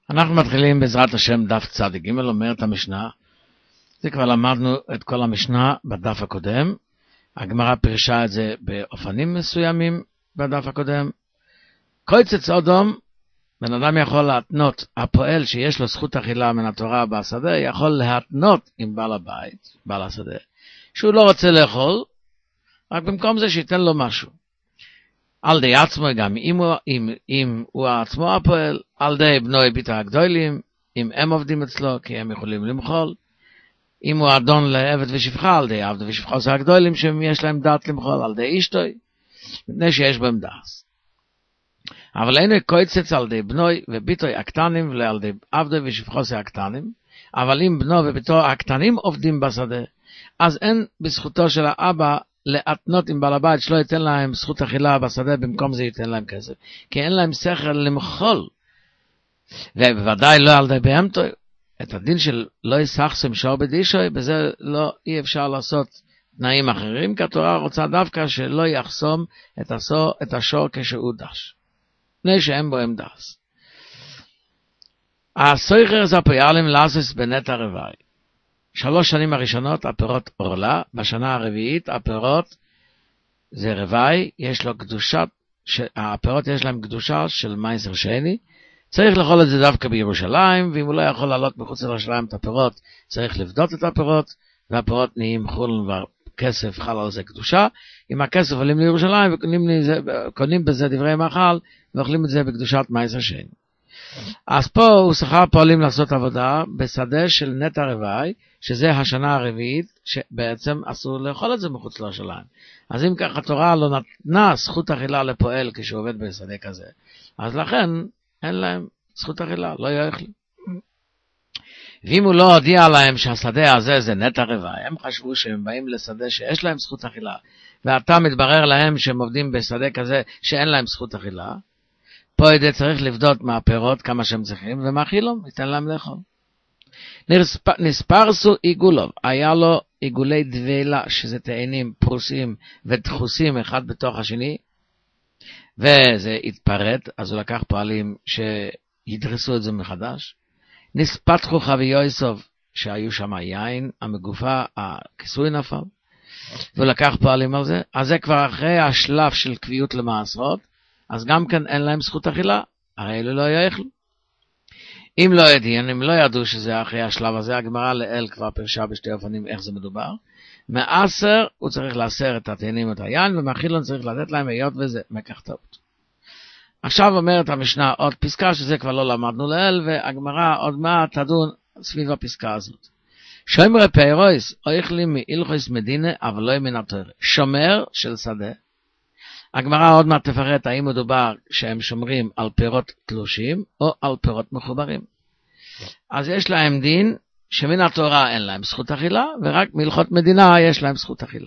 אנחנו מתחילים בעזרת השם דף צדיק ג', אומרת המשנה, זה כבר למדנו את כל המשנה בדף הקודם, הגמרא פירשה את זה באופנים מסוימים בדף הקודם. קויצץ אודום, בן אדם יכול להתנות, הפועל שיש לו זכות אכילה מן התורה בשדה, יכול להתנות עם בעל הבית, בעל השדה, שהוא לא רוצה לאכול, רק במקום זה שייתן לו משהו. על די עצמו, גם אם הוא עצמו הפועל, על די בנוי ביתה הגדולים, אם הם עובדים אצלו, כי הם יכולים למחול, אם הוא אדון לעבד ושפחה, על די עבד ושפחה זה הגדולים, שיש להם דעת למחול, על די אשתוי, מפני שיש בהם דעת. אבל אינו קויצץ על די בנוי וביתוי הקטנים, ועל די עבד ושפחה זה הקטנים, אבל אם בנו וביתו הקטנים עובדים בשדה, אז אין בזכותו של האבא, להתנות עם בעל הבית שלא ייתן להם זכות אכילה בשדה, במקום זה ייתן להם כסף, כי אין להם שכל למחול, ובוודאי לא על די בהמתו. את הדין של לא יסחסם שור בדישוי, בזה לא אי אפשר לעשות תנאים אחרים, כי התורה רוצה דווקא שלא יחסום את השור כשהוא דש, פני שאין בו הם דס. הסויכר זה הפועלים לעשוס בנט הרבעי. 3 שנים הראשונות הפירות אורלה, בשנה הרביעית הפירות זה רבעי, יש לו קדושה, הפירות יש להם קדושה של מייסר שני, צריך לאכול את זה דווקא בירושלים, ואם הוא לא יכול לעלות מחוץ לירושלים את הפירות, צריך לבדות את הפירות, והפירות נהיים חולן וכסף חל על זה קדושה. אם הכסף עולים לירושלים וקונים בזה דברי מאכל, ואוכלים את זה בקדושת מייסר שני. אז פה הוא שכר פועלים לעשות עבודה בשדה של נט הרבעי, שזה השנה הרביעית, שבעצם אסור לאכול את זה מחוץ לירושלים. אז אם כך התורה לא נתנה זכות אכילה לפועל כשהוא עובד בשדה כזה, אז לכן אין להם זכות אכילה, לא יאכלו. ואם הוא לא הודיע להם שהשדה הזה זה נט הרבעי, הם חשבו שהם באים לשדה שיש להם זכות אכילה, ואתה מתברר להם שהם עובדים בשדה כזה שאין להם זכות אכילה, פה צריך לבדות מהפירות כמה שהם צריכים, ומאכילו, ייתן להם לאכול. נספרסו עיגולוב, היה לו עיגולי דבלה, שזה תאנים פרוסים ודחוסים אחד בתוך השני, וזה התפרט, אז הוא לקח פועלים שידרסו את זה מחדש. נספתחו חוויוסוב, שהיו שם יין, המגופה, הכיסוי נפל, והוא לקח פועלים על זה, אז זה כבר אחרי השלב של קביעות למעשרות, אז גם כן אין להם זכות אכילה, הרי אלו לא יאכלו. אם לא ידעו, אם לא ידעו שזה אחרי השלב הזה, הגמרא לאל כבר פרשה בשתי אופנים איך זה מדובר. מעשר הוא צריך לאסר את התאנים ואת היין, ומאכילון צריך לתת להם היות וזה מקח טעות. עכשיו אומרת המשנה עוד פסקה, שזה כבר לא למדנו לאל, והגמרא עוד מעט תדון סביב הפסקה הזאת. שומרי פיירויס, אוכלים מאילכויס מדינה, אבל לא מן התורה. שומר של שדה. הגמרא עוד מעט תפרט האם מדובר שהם שומרים על פירות תלושים או על פירות מחוברים. אז יש להם דין שמן התורה אין להם זכות אכילה, ורק מהלכות מדינה יש להם זכות אכילה.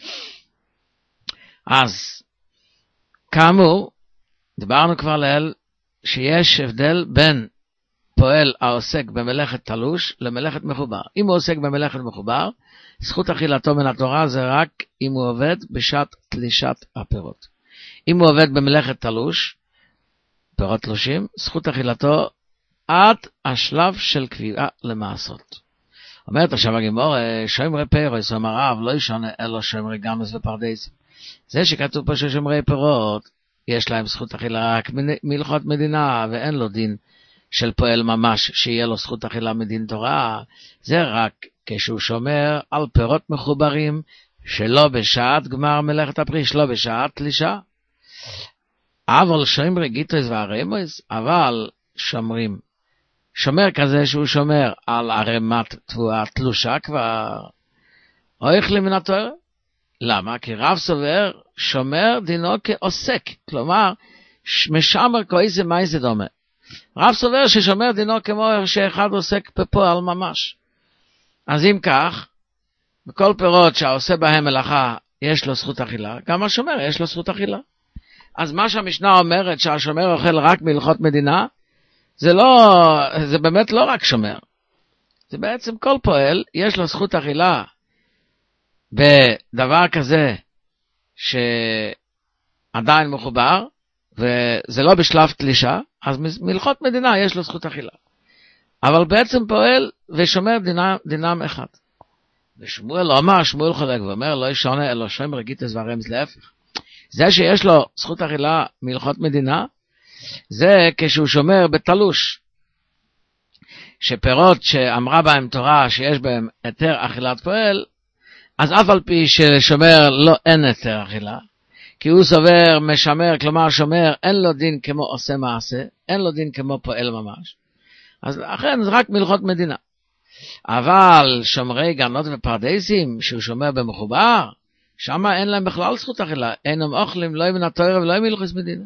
אז כאמור, דיברנו כבר לאל שיש הבדל בין פועל העוסק במלאכת תלוש למלאכת מחובר. אם הוא עוסק במלאכת מחובר, זכות אכילתו מן התורה זה רק אם הוא עובד בשעת תלישת הפירות. אם הוא עובד במלאכת תלוש, פירות תלושים, זכות אכילתו עד השלב של קביעה למעשות. אומרת עכשיו הגמור, שומרי פירוס, אומר רב, לא ישונה אלו שומרי גמס ופרדסים. זה שכתוב פה ששומרי פירות, יש להם זכות אכילה רק מהלכות מדינה, ואין לו דין של פועל ממש שיהיה לו זכות אכילה מדין תורה, זה רק כשהוא שומר על פירות מחוברים, שלא בשעת גמר מלאכת הפרי, שלא בשעת תלישה. אבל שומרי גיטויס והרמויס, אבל שומר כזה שהוא שומר על ערמת תבואה תלושה כבר, אוכלים מן התורה. למה? כי רב סובר שומר דינו כעוסק, כלומר משמר כויזה מייזה דומה. רב סובר ששומר דינו כמו שאחד עוסק בפועל ממש. אז אם כך, בכל פירות שהעושה בהם מלאכה יש לו זכות אכילה, גם השומר יש לו זכות אכילה. אז מה שהמשנה אומרת שהשומר אוכל רק מהלכות מדינה, זה באמת לא רק שומר. זה בעצם כל פועל יש לו זכות אכילה בדבר כזה שעדיין מחובר, וזה לא בשלב תלישה, אז מלכות מדינה יש לו זכות אכילה. אבל בעצם פועל ושומר דינם אחד. ושמואל לא אמר, שמואל חולק ואומר, לא ישונה אלא שומר גיטס ורמז, להפך. זה שיש לו זכות אכילה מלכות מדינה, זה כשהוא שומר בתלוש. שפירות שאמרה בהם תורה שיש בהם היתר אכילת פועל, אז אף על פי ששומר לא אין היתר אכילה, כי הוא סובר משמר, כלומר שומר, אין לו דין כמו עושה מעשה, אין לו דין כמו פועל ממש. אז אכן זה רק מלכות מדינה. אבל שומרי גנות ופרדסים, שהוא שומר במחובר, שם אין להם בכלל זכות אכילה, אינם אוכלים לא מן התורה ולא מלכות מדינה.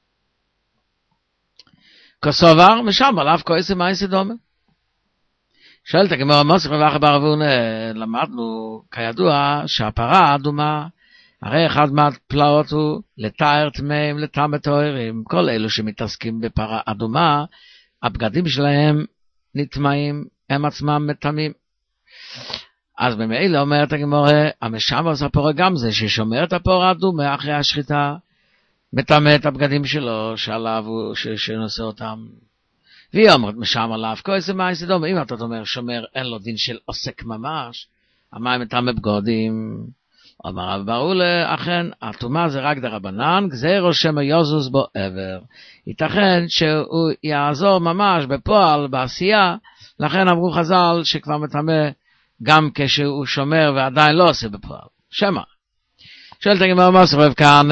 כסובר, משם עליו כועס מעשה דומה. שואלת הגמרא מסכת ואחר בערבון, למדנו כידוע שהפרה האדומה, הרי אחד מהפלאות הוא לתאר טמאים, לטמא טהורים. כל אלו שמתעסקים בפרה אדומה, הבגדים שלהם נטמאים, הם עצמם מטמאים. אז במילא אומרת הגמרא, המשמר עושה פורה גם זה, ששומר את הפרה האדומה אחרי השחיטה, מטמא את הבגדים שלו, שעליו הוא שנושא אותם. והיא אומרת, משם עליו, כועס מעשה דומה. אם אתה אומר, שומר, אין לו דין של עוסק ממש, המים מטמא בגדים. אמר רב ברולה, אכן, הטומאה זה רק דרבנן, גזירו שמא יזוז בו עבר. ייתכן שהוא יעזור ממש בפועל, בעשייה, לכן אמרו חז"ל שכבר מטמא גם כשהוא שומר ועדיין לא עושה בפועל. שמה? שואלת הגמרא מסכת רב כהנא,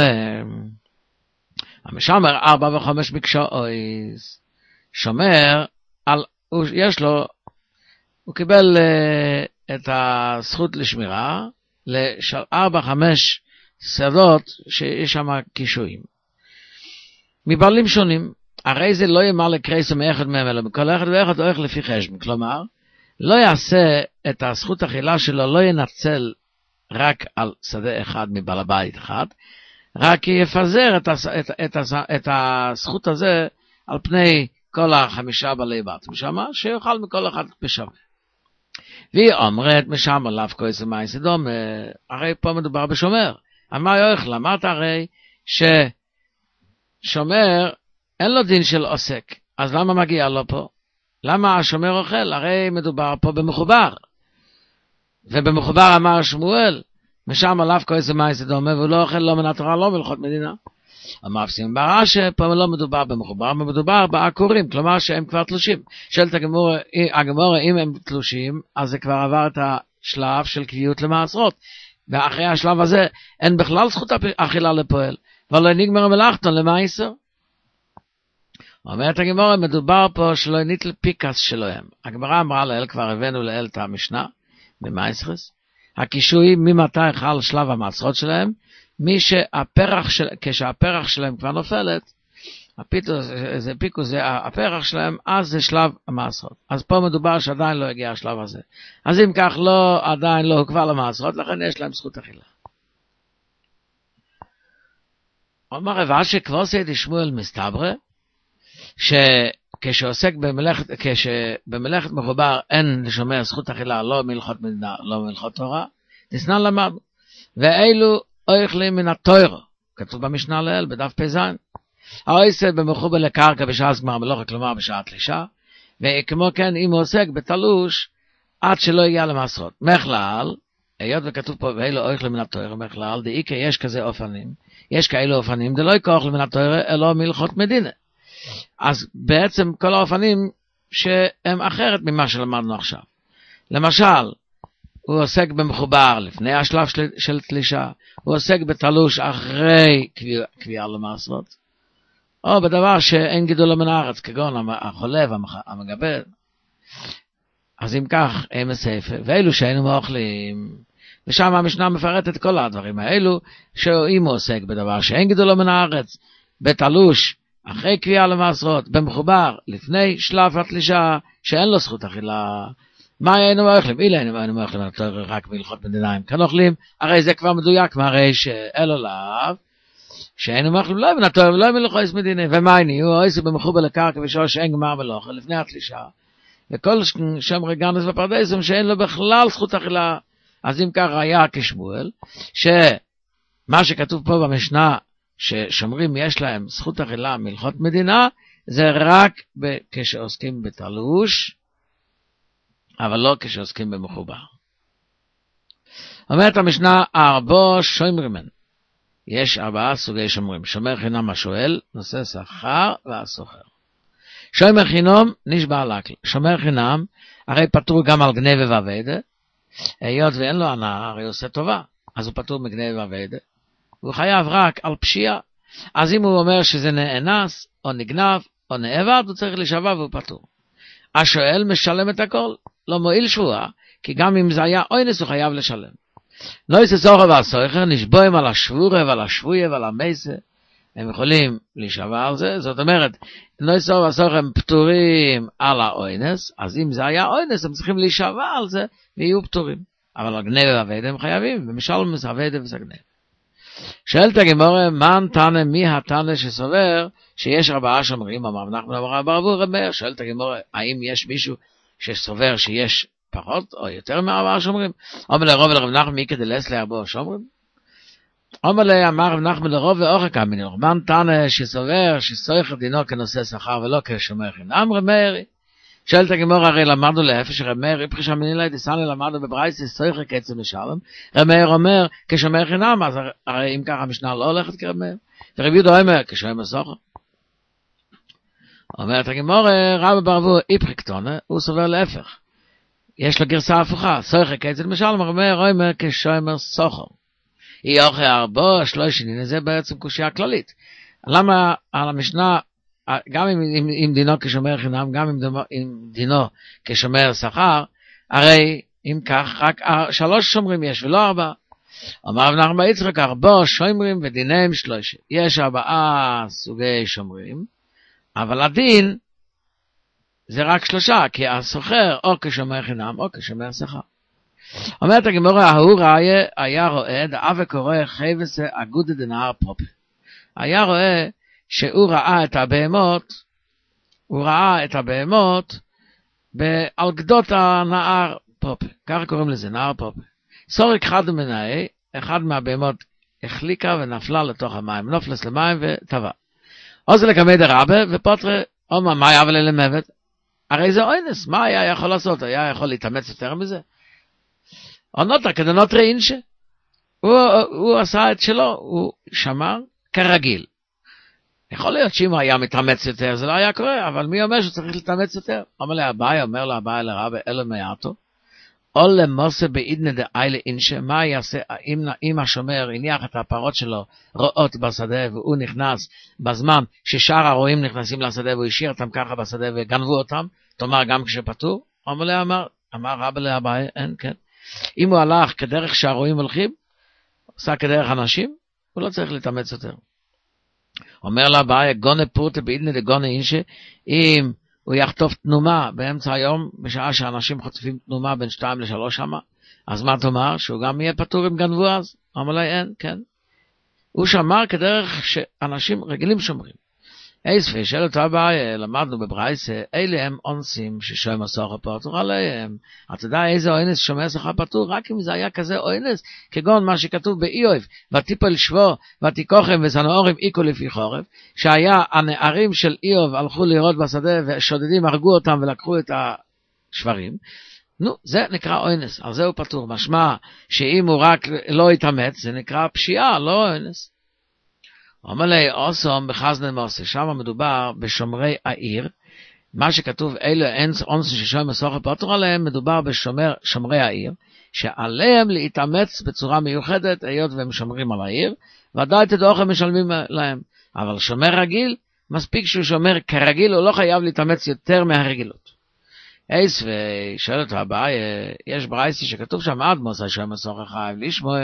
המשמר 4 ו5 מקשואיס, שומר, יש לו, הוא קיבל את הזכות לשמירה, ל4-5 שדות שיש שם קישואים. מבעלים שונים, הרי זה לא יאמר לקרייסו מאחד מהם, אלא מכל אחד ואחד הולך לפי חשבון. כלומר, לא יעשה את הזכות אכילה שלו, לא ינצל רק על שדה אחד מבעל הבית אחד, רק יפזר את הזכות הזה על פני כל 5 בעלי בת, משמה שיוכל מכל אחד בשווה. והיא אומרת, משם עליו כועס מעשה דומה, הרי פה מדובר בשומר. אמר יוכל, אמרת הרי ששומר אין לו דין של עוסק, אז למה מגיע לו פה? למה השומר אוכל? הרי מדובר פה במחובר. ובמחובר אמר שמואל, משם עליו כועס מעשה דומה, והוא לא אוכל לא מן התורה, לא מלכות מדינה. אמר סימן ברא שפה לא מדובר במחובר, מדובר בעקורים, כלומר שהם כבר תלושים. שואלת הגמרא, אם הם תלושים, אז זה כבר עבר את השלב של קביעות למעשרות. ואחרי השלב הזה אין בכלל זכות אכילה לפועל, ולא נגמר מלאכתו למעשר. אומרת הגמרא, מדובר פה שלא ניטל פיקס שלהם. הגמרא אמרה לאל, כבר הבאנו לאל את המשנה, במעשרס. הקישוי ממתי חל שלב המעשרות שלהם, כשהפרח שלהם כבר נופלת, הפרח שלהם, אז זה שלב המעשרות. אז פה מדובר שעדיין לא הגיע השלב הזה. אז אם כך עדיין לא הוקבע למעשרות, לכן יש להם זכות אכילה. אומר רב אשי כבר סיידי שמואל מסתברא, כשבמלאכת מחובר אין לשומר זכות אכילה, לא מלכות מדינה, לא מלכות תורה, תסנן למדנו. ואלו אוכלים מן התורה, כתוב במשנה לאל, בדף פ"ז. העוסק במחובר לקרקע בשעה גמר מלאכה, כלומר בשעה תלישה, וכמו כן אם הוא עוסק בתלוש, עד שלא יגיע למעשרות. מכלל, היות וכתוב פה, ואלו אוכלים מן התורה, מכלל, דאיקה יש כזה אופנים, יש כאלו אופנים, דלא יקוח מן התורה, אלא מלכות מדינה. אז בעצם כל האופנים שהם אחרת ממה שלמדנו עכשיו. למשל, הוא עוסק במחובר לפני השלב של תלישה, הוא עוסק בתלוש אחרי קביעה למעשרות, או בדבר שאין גידול מן הארץ, כגון החולב, המגבל. אז אם כך, הם הספר, ואלו שהיינו מאוכלים, ושם המשנה מפרטת כל הדברים האלו, שאם הוא עוסק בדבר שאין גידול מן הארץ, בתלוש אחרי קביעה למעשרות, במחובר לפני שלב התלישה, שאין לו זכות אכילה, מה היינו מאוכלים? אילה היינו מאוכלים רק בהלכות מדינה, כאן אוכלים, הרי זה כבר מדויק, מהרי שאלו לאו, שהיינו מאוכלים לא מן התורה ולא מלכות מדינה, ומה היינו? הוא עושה במחובר לקרקע בשעה שאין גמר מלאכה, לפני התלישה, וכל שומרי גנות ופרדסים שאין לו בכלל זכות אכילה. אז אם כך היה כשמואל, שמה שכתוב פה במשנה, ששומרים יש להם זכות אכילה מהלכות מדינה, זה רק כשעוסקים בתלוש, אבל לא כשעוסקים במחובר. אומרת המשנה, 4 שומרימן. יש 4 סוגי שומרים. שומר חינם השואל, נושא שכר והסוחר. שומר חינם נשבע לקל. שומר חינם, הרי פטור גם על גנבה ועבדה, היות ואין לו הנאה, הרי עושה טובה, אז הוא פטור מגנבה ועבדה. הוא חייב רק על פשיעה. אז אם הוא אומר שזה נאנס, או נגנב, או נאבד, הוא צריך לשווה והוא פטור. השואל משלם את הכל, לא מועיל שבועה, כי גם אם זה היה אונס הוא חייב לשלם. נויס הסוחר והסוחר נשבועים על השבורה ועל השבויה ועל המייסה, הם יכולים להישבע על זה, זאת אומרת, נויס הסוחר והסוחר הם פטורים על האונס, אז אם זה היה אונס הם צריכים להישבע על זה ויהיו פטורים. אבל הגנבה והעבדה הם חייבים, ומשלם העבדה וסגנבה. שואלת הגמרא, מן תנא מי התנא שסובר שיש 4 שומרים, אמר נחמן אמר רב מאיר. שואלת הגמרא, האם יש מישהו שסובר שיש פחות או יותר מ4 שומרים? אומר לרוב ולרב נחמן מי כדי לס ל4 שומרים? אומר לי, אמר רב נחמן לרוב ואורך אמינור, מן תנא שסובר שסוחר דינו כנושא שכר ולא כשומר חינם? רב מאיר. שואלת הגמרא, הרי למדנו להפך, רב מאיר איפכי שמינילאי דסני למדנו בברייתא סוחר כעצם משלם. רב מאיר אומר כשומר חינם, אז הרי אם ככה המשנה לא הולכת כרב מאיר. ורב יהודה אומר כשומר סוחר. אומרת הגמרא, רב ברבור איפכי קטונה, הוא סובר להפך. יש לו גרסה הפוכה, סוחר כעצם משלם, רב מאיר אומר כשומר סוחר. היא אוכל 4 שלושים, זה בעצם קושיה כללית. למה על המשנה גם אם דינו כשומר חינם, גם אם דינו כשומר שכר, הרי אם כך רק 3 שומרים יש ולא 4. אמר רב נחמן בר יצחק, 4 שומרים ודיניהם 3. יש 4 סוגי שומרים, אבל הדין זה רק 3, כי הסוחר או כשומר חינם או כשומר שכר. אומרת הגמרא, ההוא ראיה היה רואה דאבה קורא חייבס אגודה דנהר פופ. היה רואה שהוא ראה את הבהמות, על גדות הנהר פופה, ככה קוראים לזה, נהר פופה. סורק אחד מנהי, אחד מהבהמות החליקה ונפלה לתוך המים, נופלס למים וטבע. או זה לקמא דרבה ופוטרה, או מה היה וללמדת? הרי זה אונס, מה היה יכול לעשות? היה יכול להתאמץ יותר מזה? או נוטה כדנוטרה אינשה. הוא עשה את שלו, הוא שמר כרגיל. יכול להיות שאם הוא היה מתאמץ יותר, זה לא היה קורה, אבל מי אומר שצריך להתאמץ יותר? אומר לאביי לרבי, אלו מעטו, או למוסה בעידנא דאיילה אינשה, מה יעשה אם השומר הניח את הפרות שלו רואות בשדה, והוא נכנס בזמן ששאר הרועים נכנסים לשדה, והוא השאיר אותם ככה בשדה וגנבו אותם, תאמר גם כשפטור? אמר רבי לאביי, אין, כן. אם הוא הלך כדרך שהרועים הולכים, עושה כדרך אנשים, הוא לא צריך להתאמץ יותר. אומר לאביי, גונה פורטה בעידנא דגונה אינשה, אם הוא יחטוף תנומה באמצע היום, בשעה שאנשים חוטפים תנומה בין 2 ל3 שמה, אז מה תאמר? שהוא גם יהיה פטור אם גנבו אז? אמר לי, אין, כן. הוא שמר כדרך שאנשים רגילים שומרים. איספי, שאל אותו אביי, למדנו בברייתא, אלה הם אונסים ששומר שכר פטור עליהם. אתה יודע איזה אונס שומר שכר פטור? רק אם זה היה כזה אונס, כגון מה שכתוב באיוב, ותיפול שבו, ותיקוחם וסנאורים איקו לפי חורף, שהיה הנערים של איוב הלכו לראות בשדה, ושודדים הרגו אותם ולקחו את השברים. נו, זה נקרא אונס, על זה הוא פטור. משמע שאם הוא רק לא יתאמץ, זה נקרא פשיעה, לא אונס. אומר לי, אוסום בחזנן מוסה, שם מדובר בשומרי העיר, מה שכתוב, אלו אונסים ששומר שכר פטור עליהם, מדובר בשומרי העיר, שעליהם להתאמץ בצורה מיוחדת, היות והם שומרים על העיר, ודאי תדעוך הם משלמים להם. אבל שומר רגיל, מספיק שהוא שומר כרגיל, הוא לא חייב להתאמץ יותר מהרגילות. אייס ושואל אותו הבא, יש ברייתא שכתוב שם, עד מוסה שומר שכר חייב לשמור,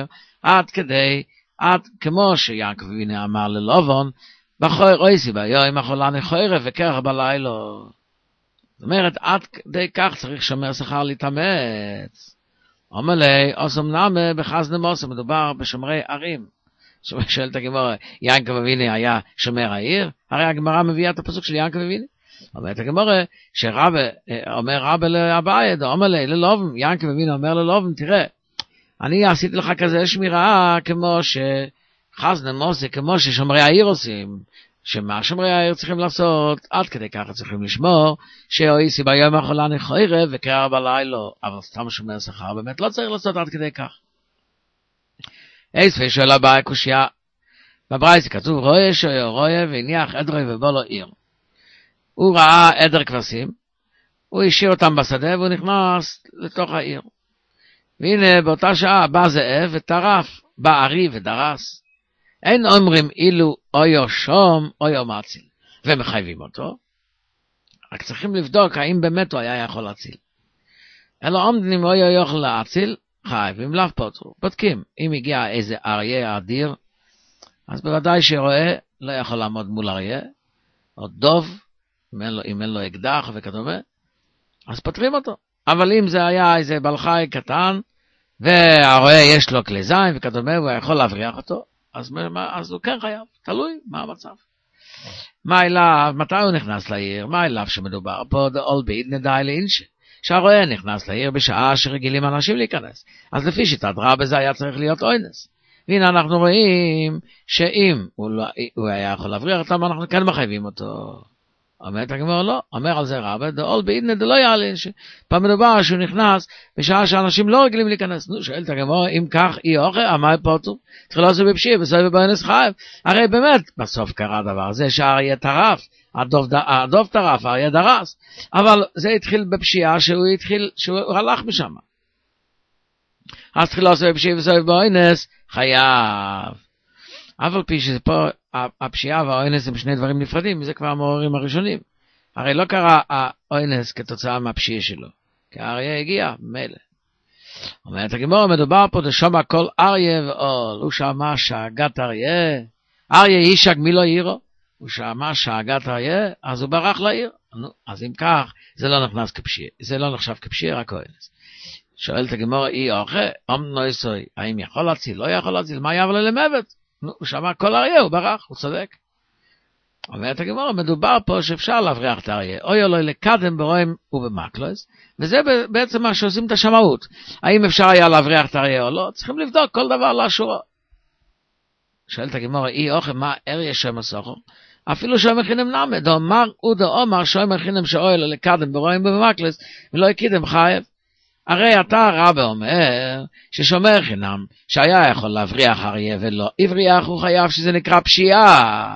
עד כמו שיעקב אבינו אמר ללבון, בחור אויסי ביום החולני חורף וקרח בלילה. זאת אומרת, עד כדי כך צריך שומר שכר להתאמץ. אומר לי, אוסם נמה בחזנן מוסה, מדובר בשומרי ערים. שואלת הגמרא, יעקב אבינו היה שומר העיר? הרי הגמרא מביאה את הפסוק של יעקב אבינו. אומרת הגמרא, אומר רבי לאביי, אומר לי, ללבון, יעקב אבינו אומר ללבון, תראה, אני עשיתי לך כזה שמירה כמו חסנה מוסי כמו ששומרי העיר עושים, שמה שומרי העיר צריכים לעשות, עד כדי ככה צריכים לשמור, שאויסי ביום החולה נכוירה וקרא בלילה, אבל סתם שומר שכר באמת לא צריך לעשות עד כדי כך. איספי שואל הבאה קושיה, בברייס כתוב רואה והניח עדרי ובוא לו עיר. הוא ראה עדר כבשים, הוא השאיר אותם בשדה והוא נכנס לתוך העיר. והנה באותה שעה בא זאב וטרף, בא ארי ודרס. אין אומרים אילו אויו שום אויו מציל, ומחייבים אותו. רק צריכים לבדוק האם באמת הוא היה יכול להציל. אלא עומדים אויו יוכל להציל, חייבים לאו פוטרו. בודקים, אם הגיע איזה אריה אדיר, אז בוודאי שרואה לא יכול לעמוד מול אריה, או דוב, אם אין לו אקדח וכדומה, אז פותרים אותו. אבל אם זה היה איזה בעל חי קטן, והרואה יש לו כלי זין וכדומה, הוא יכול להבריח אותו, אז הוא כן חייב, תלוי מה המצב. מה אליו, מתי הוא נכנס לעיר? מה אליו שמדובר פה? דאול ביד נדאי לאינשה. שהרואה נכנס לעיר בשעה שרגילים אנשים להיכנס. אז לפי שיטת רבה זה היה צריך להיות אוינס. והנה אנחנו רואים שאם הוא היה יכול להבריח אותם, אנחנו כן מחייבים אותו. אומרת הגמרא לא, אומר על זה רבה, דאול בידנה דלא יעלין, פעם מדובר שהוא נכנס בשעה שאנשים לא רגילים להיכנס. נו, שואלת הגמרא, אם כך אי אוכל, מה פוטו? צריך לעשות בפשיעה, בסוף באונס חייב. הרי באמת, בסוף קרה דבר הזה שהאריה טרף, הדוב טרף, האריה דרס, אבל זה התחיל בפשיעה שהוא הלך משם. אז צריך לעשות בפשיעה בסוף באונס חייב. אבל פי שפה הפשיעה והאונס הם שני דברים נפרדים, זה כבר המעוררים הראשונים. הרי לא קרה האונס כתוצאה מהפשיעה שלו, כי האריה הגיע, מילא. אומרת הגמרא, מדובר פה דשומע כל אריה ואול, הוא שמע שאגת אריה, אריה אישק מי לא עירו, הוא שמע שאגת אריה, אז הוא ברח לעיר. אז אם כך, זה לא נכנס כפשיעה, זה לא נחשב כפשיעה, רק האונס. שואלת הגמרא, אי אוכל, נויסוי, האם יכול להציל, לא יכול להציל, מה יעבור למוות? הוא שמע כל אריה, הוא ברח, הוא צודק. אומרת הגמרא, מדובר פה שאפשר להבריח את האריה, אוי אלוהי לקדם ברואים ובמקלוס, וזה בעצם מה שעושים את השמאות. האם אפשר היה להבריח את האריה או לא? צריכים לבדוק כל דבר לאשורו. שואלת הגמרא, אי אוכל, מה אריה שומר סוחר? אפילו שומר חינם נמי, דאמר ודאמר שומר חינם שאוי אלוהי לקדם ברואים ובמקלוס, ולא יקידם חייב. הרי אתה רבה אומר ששומר חינם שהיה יכול להבריח אריה ולא הבריח, הוא חייב שזה נקרא פשיעה.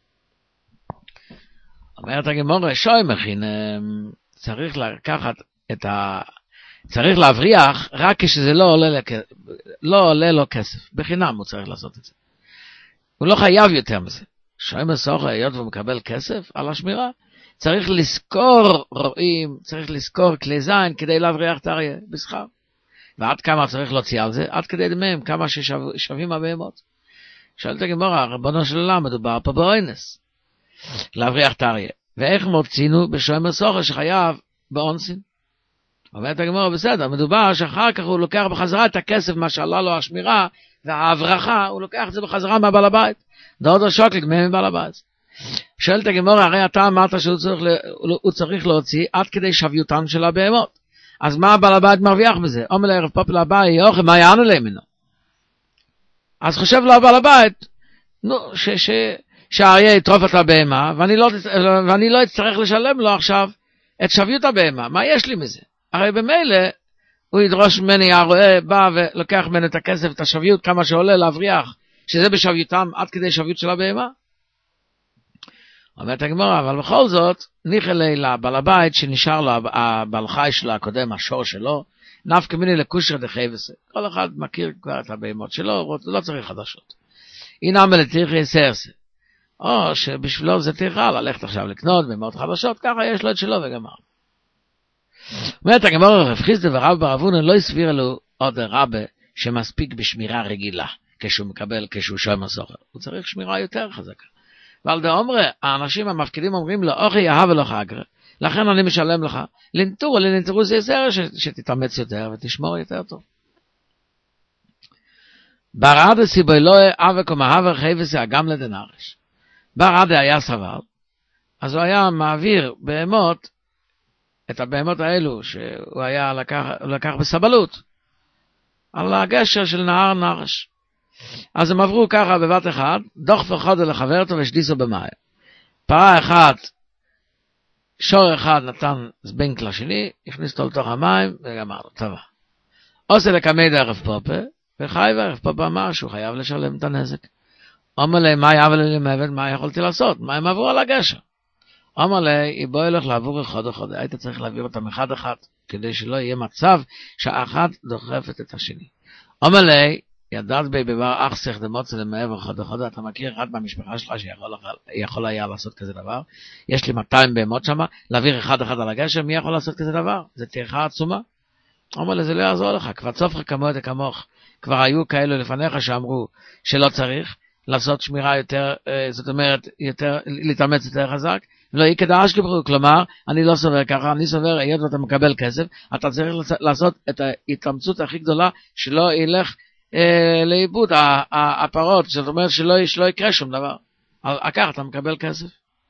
אומרת הגמרא, שומר חינם צריך לקחת צריך להבריח רק כשזה לא עולה לו כסף, בחינם הוא צריך לעשות את זה, הוא לא חייב יותר מזה. שומר סוחר היות והוא מקבל כסף על השמירה, צריך לזכור רואים, צריך לזכור כלי זין כדי להבריח את האריה בשכר. ועד כמה צריך להוציא על זה? עד כדי דמם, כמה ששווים הבהמות. שואלת הגמרא, רבונו של עולם, מדובר פה באונס, להבריח את האריה. ואיך מוצאינו בשומר סוחר שחייב באונסין? אומרת הגמרא, בסדר, מדובר שאחר כך הוא לוקח בחזרה את הכסף, מה שעלה לו השמירה, וההברחה, הוא לוקח את זה בחזרה מהבעל הבית. דודו שוקליק מהם מבעל הבית. שואלת הגמרא, הרי אתה אמרת שהוא צריך להוציא עד כדי שוויותן של הבהמות. אז מה הבעל הבית מרוויח בזה? אומר לערב פופל הבא, יוחם, מה יענו להם ממנו? אז חושב לו הבעל הבית, שהאריה יטרוף את הבהמה, ואני לא אצטרך לשלם לו עכשיו את שוויות הבהמה. מה יש לי מזה? הרי במילא הוא ידרוש ממני, הרואה בא ולוקח ממנו את הכסף, את השוויות, כמה שעולה להבריח, שזה בשוויותם עד כדי שוויות של הבהמה. אומרת הגמרא, אבל בכל זאת, ניחא לבעל הבית שנשאר לו הבעל חי שלו הקודם, השור שלו, נפקא מיני לקושר דחייבסה. כל אחד מכיר כבר את הבהמות שלו, לא צריך חדשות. הנה מלתיכי סרסה. או שבשבילו זה תיכה ללכת עכשיו לקנות בהמות חדשות, ככה יש לו את שלו וגמר. אומרת הגמרא, רב חיסדא ורב בר אבונה לא הסביר לו עוד רבה שמספיק בשמירה רגילה, כשהוא שומר סוחר. הוא צריך שמירה יותר חזקה. ועל דאמרי, האנשים המפקידים אומרים לו, אוכי יהב ולא חגר, לכן אני משלם לך, לנטור לנטרוס יסר, שתתאמץ יותר ותשמור יותר טוב. ברעדה סיבוי לא אבק ומהבר חייבסי אגם לדנרש. ברעדה היה סבל, אז הוא היה מעביר בהמות, את הבהמות האלו שהוא היה לקח בסבלות, על הגשר של נהר נרש. אז הם עברו ככה בבת אחד, דוח וחודו לחבר אותו ושדיסו במים. פרה אחת, שור אחד נתן זבנק לשני, הכניס אותו לתוך המים, וגמרנו, טבע. עושה לקמי דרך פופה, וחי וערב פופה אמר שהוא חייב לשלם את הנזק. אומר לי, מה יעבל לי מעבד, מה יכולתי לעשות? מה הם עברו על הגשר? אומר לי, בוא ילך לעבור אחד, היית צריך להעביר אותם אחד, כדי שלא יהיה מצב שהאחת דוחפת את השני. אומר לי, ידעת בי בבר אח סך דמוצא למעבר אחד, אתה מכיר אחד מהמשפחה שלך שיכול היה לעשות כזה דבר? יש לי 200 בהמות שמה, להעביר אחד על הגשר, מי יכול לעשות כזה דבר? זה טרחה עצומה. אומר לי, זה לא יעזור לך, כבר צופך כמוה כמוך, כבר היו כאלו לפניך שאמרו שלא צריך לעשות שמירה יותר, זאת אומרת, יותר, להתאמץ יותר חזק, ולא יקדע אשכברו, כלומר, אני לא סובר ככה, אני סובר, היות ואתה מקבל כסף, אתה צריך לעשות את ההתאמצות הכי גדולה, שלא ילך לאיבוד הפרות, זאת אומרת שלא יקרה שום דבר. כך אתה מקבל כסף.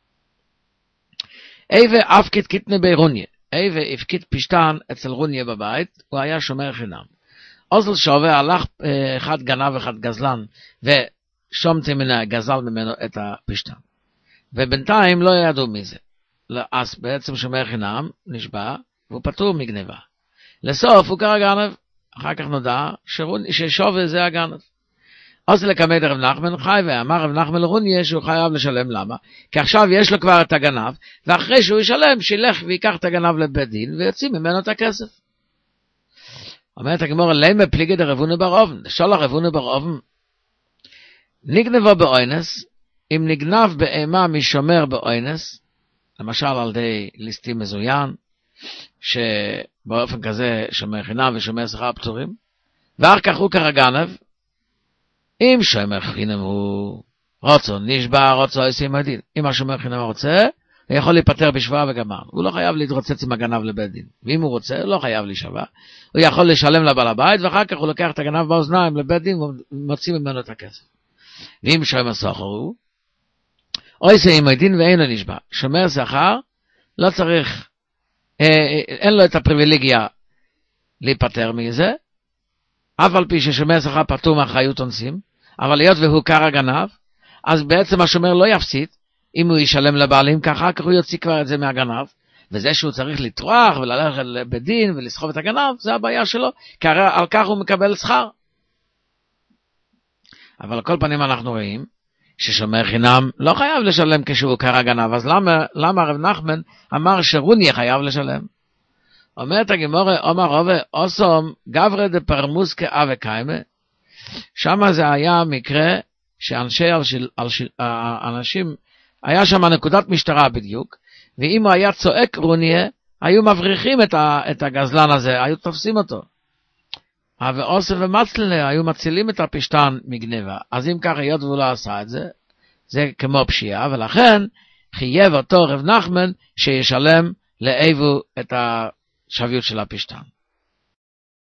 איבה אפקית קיטנה ברוניה, איבה הפקיד פשטן אצל רוניה בבית, הוא היה שומר חינם. אוזל שווה הלך אחד גנב אחד גזלן, ושומתי ממנו, גזל ממנו את הפשטן. ובינתיים לא ידעו מזה. אז בעצם שומר חינם נשבע, והוא פטור מגניבה. לסוף הוא קרא גנב, אחר כך נודע ששווה זה הגנב. אז לקמי רב נחמן חי, ואמר רב נחמן לרוניה שהוא חייב לשלם. למה? כי עכשיו יש לו כבר את הגנב, ואחרי שהוא ישלם, שילך ויקח את הגנב לבית דין, ויוציא ממנו את הכסף. אומרת הגמרא, למה פליגי דרבונה בר אובן? לשאול הרבונה בר אובן, נגנבו באוינס, אם נגנב באימה משומר באוינס, למשל על ידי ליסטים מזוין, שבאופן כזה שומר חינם ושומר שכר פטורים, ואחר כך הוא קרא גנב, אם שומר חינם הוא רוצה, נשבע רוצה עושים הדין. אם השומר חינם רוצה, הוא יכול להיפטר בשבועה וגמר. הוא לא חייב להתרוצץ עם הגנב לבית דין. ואם הוא רוצה, הוא לא חייב להישבע. הוא יכול לשלם לבעל הבית, ואחר כך הוא לוקח את הגנב באוזניים לבית דין, ומוציא ממנו את הכסף. ואם שומר שכר הוא, עושים הדין ואין לו נשבע. שומר שכר, לא צריך, אין לו את הפריבילגיה להיפטר מזה, אף על פי ששומר שכר פטור מאחריות אונסים, אבל להיות והוא קרא גנב, אז בעצם השומר לא יפסיד, אם הוא ישלם לבעלים ככה, כך הוא יוציא כבר את זה מהגנב, וזה שהוא צריך לטרוח וללכת לבית דין ולסחוב את הגנב, זה הבעיה שלו, כי על כך הוא מקבל שכר. אבל על כל פנים אנחנו רואים, ששומר חינם לא חייב לשלם כשהוא קרא גנב, אז למה רב נחמן אמר שרוני חייב לשלם? אומרת הגמרא, אומר רובה, אוסום גברי דפרמוס כאווה קיימה, שמה זה היה מקרה אנשים, היה שם נקודת משטרה בדיוק, ואם הוא היה צועק רוניה, היו מבריחים את הגזלן הזה, היו תופסים אותו. ואוסם ומצלנה היו מצילים את הפשטן מגניבה. אז אם ככה היות והוא לא עשה את זה, זה כמו פשיעה, ולכן חייב אותו רב נחמן שישלם לאיבו את השוויות של הפשטן.